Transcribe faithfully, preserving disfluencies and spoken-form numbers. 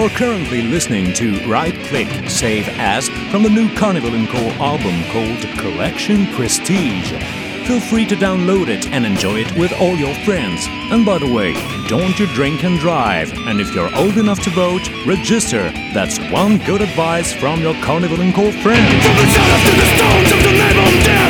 You're currently listening to Right Click Save As from the new Carnival and Co. album called Collection Prestige. Feel free to download it and enjoy it with all your friends. And by the way, don't you drink and drive. And if you're old enough to vote, register. That's one good advice from your Carnival and Co. friends. From the shadows to the stones of the name of death.